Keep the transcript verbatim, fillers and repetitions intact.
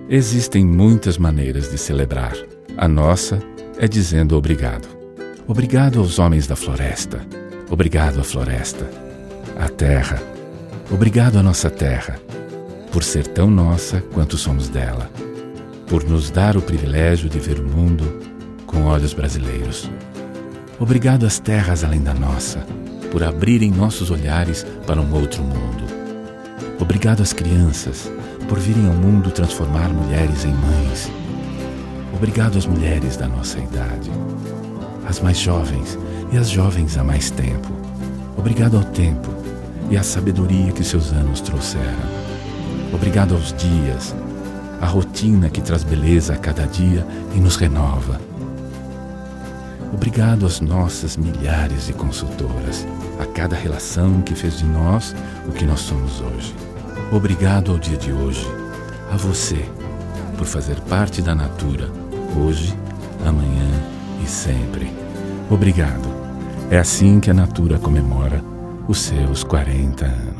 Existem muitas maneiras de celebrar. A nossa é dizendo obrigado. Obrigado aos homens da floresta. Obrigado à floresta. À terra. Obrigado à nossa terra, por ser tão nossa quanto somos dela. Por nos dar o privilégio de ver o mundo com olhos brasileiros. Obrigado às terras além da nossa, por abrirem nossos olhares para um outro mundo. Obrigado às crianças, por virem ao mundo transformar mulheres em mães. Obrigado às mulheres da nossa idade, às mais jovens e às jovens há mais tempo. Obrigado ao tempo e à sabedoria que seus anos trouxeram. Obrigado aos dias, à rotina que traz beleza a cada dia e nos renova. Obrigado às nossas milhares de consultoras, a cada relação que fez de nós o que nós somos hoje. Obrigado ao dia de hoje, a você, por fazer parte da Natura, hoje, amanhã e sempre. Obrigado. É assim que a Natura comemora os seus quarenta anos.